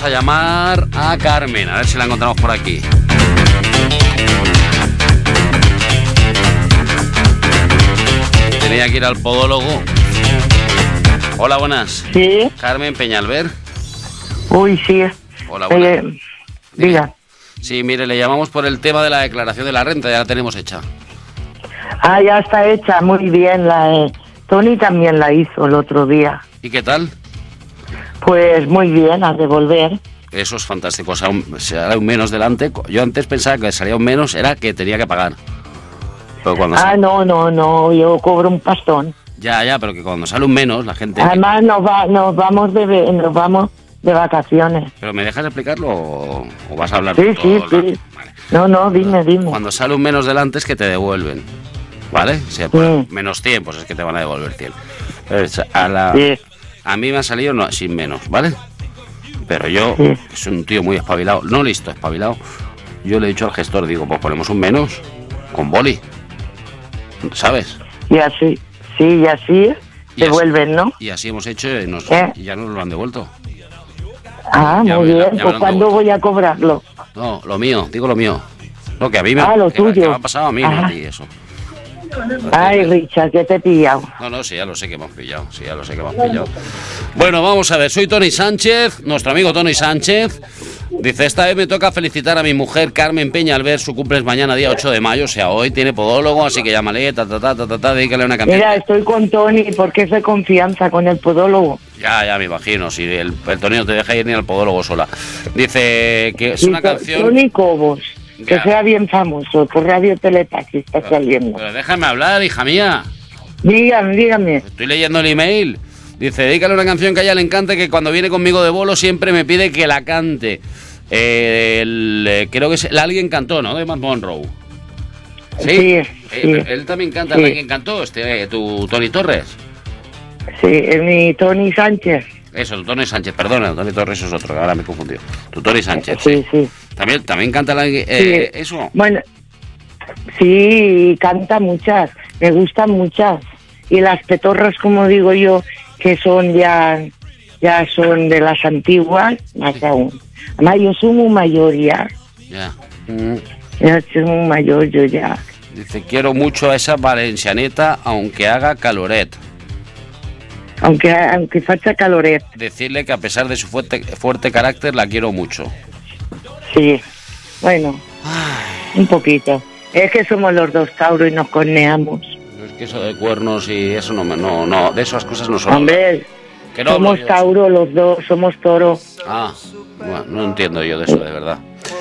a llamar a Carmen, a ver si la encontramos por aquí. Tenía que ir al podólogo. Hola, buenas. Sí. Carmen Peñalver. Uy, sí. Hola, buenas. Diga. Sí, mire, le llamamos por el tema de la declaración de la renta, ya la tenemos hecha. Ah, ya está hecha, muy bien. Tony también la hizo el otro día. ¿Y qué tal? Pues muy bien, a devolver. Eso es fantástico, o sea, será un menos delante. Yo antes pensaba que salía un menos, era que tenía que pagar. Pero cuando no, yo cobro un pastón. Ya, pero que cuando sale un menos, la gente... Además nos vamos de vacaciones. ¿Pero me dejas explicarlo o vas a hablar Sí, todo sí. Vale. No, dime. Cuando sale un menos delante es que te devuelven, ¿vale? O sea, menos 100, pues es que te van a devolver 100. A mí me ha salido sin menos, ¿vale? Pero yo, que soy un tío muy espabilado, no listo, espabilado, yo le he dicho al gestor, digo, pues ponemos un menos con boli, ¿sabes? Y así, devuelven, ¿no? Y así hemos hecho y ya nos lo han devuelto. Ah, muy bien, pues ¿cuándo voy a cobrarlo? No, lo mío. Lo que a mí lo tuyo. Que me ha pasado a mí, no a ti, eso. Ay, Richard, que te he pillado. No, sí, ya lo sé que hemos pillado. Bueno, vamos a ver, soy Tony Sánchez, nuestro amigo Tony Sánchez. Dice, esta vez me toca felicitar a mi mujer Carmen Peñalver, su cumple es mañana, día 8 de mayo, o sea, hoy tiene podólogo, así que llámale, dedícale una canción. Mira, estoy con Tony, porque es de confianza con el podólogo. Ya me imagino, si el Tony no te deja ir ni al podólogo sola. Dice que es una canción... Tony Cobos. Que sea bien famoso, por Radio Telepathy está saliendo. Pero déjame hablar, hija mía. Dígame. Estoy leyendo el email. Dice, dedícale una canción que a ella le encante, que cuando viene conmigo de bolo siempre me pide que la cante. Creo que es el Alguien Cantó, ¿no? De Matt Monroe. ¿Sí? Él también canta, el Alguien Cantó, tu Tony Torres. Sí, es mi Tony Sánchez. Eso, el Tony Sánchez, perdona, Tony Torres es otro, ahora me he confundido. Tu Tony Sánchez. Sí. ¿También canta eso? Bueno, sí, canta muchas, me gustan muchas. Y las petorras, como digo yo, que son ya son de las antiguas, más aún. Además, yo soy muy mayor ya. Ya. Ya soy muy mayor yo ya. Dice, quiero mucho a esa valencianeta, aunque haga caloret. Aunque facha caloret. Decirle que a pesar de su fuerte carácter, la quiero mucho. Sí, bueno, un poquito. Es que somos los dos Tauro y nos corneamos. No, es que eso de cuernos y eso no, de esas cosas no son. Hombre, que no, somos Tauro los dos, somos Toro. Bueno, no entiendo yo de eso, de verdad.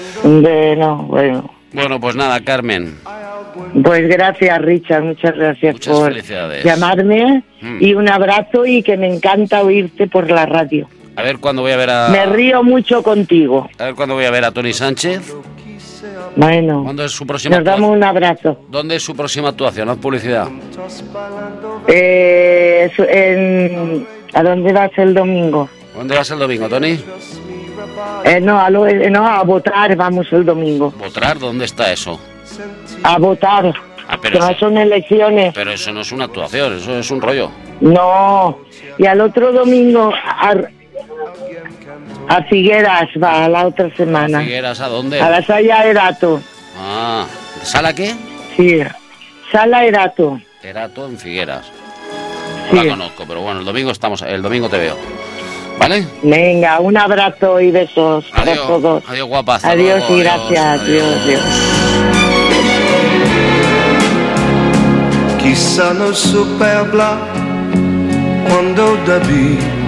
Bueno. Bueno, pues nada, Carmen. Pues gracias, Richard, muchas gracias por llamarme y un abrazo y que me encanta oírte por la radio. A ver cuándo voy a ver Me río mucho contigo. A ver cuándo voy a ver a Tony Sánchez. Bueno. ¿Cuándo es su próxima Nos damos un abrazo. ¿Dónde es su próxima actuación? Haz publicidad. ¿A dónde vas el domingo? ¿Dónde vas el domingo, Tony? A votar vamos el domingo. ¿Votar? ¿Dónde está eso? A votar. Pero no son elecciones. Pero eso no es una actuación, eso es un rollo. No. Y al otro domingo a Figueras va la otra semana. ¿A Figueras a dónde? A la Sala Erato. ¿Sala qué? Sí, Sala Erato. Erato en Figueras. No la conozco, pero bueno, el domingo te veo. ¿Vale? Venga, un abrazo y besos para todos. Adiós, guapa. Adiós y gracias. Adiós. Chissà non superbla quando da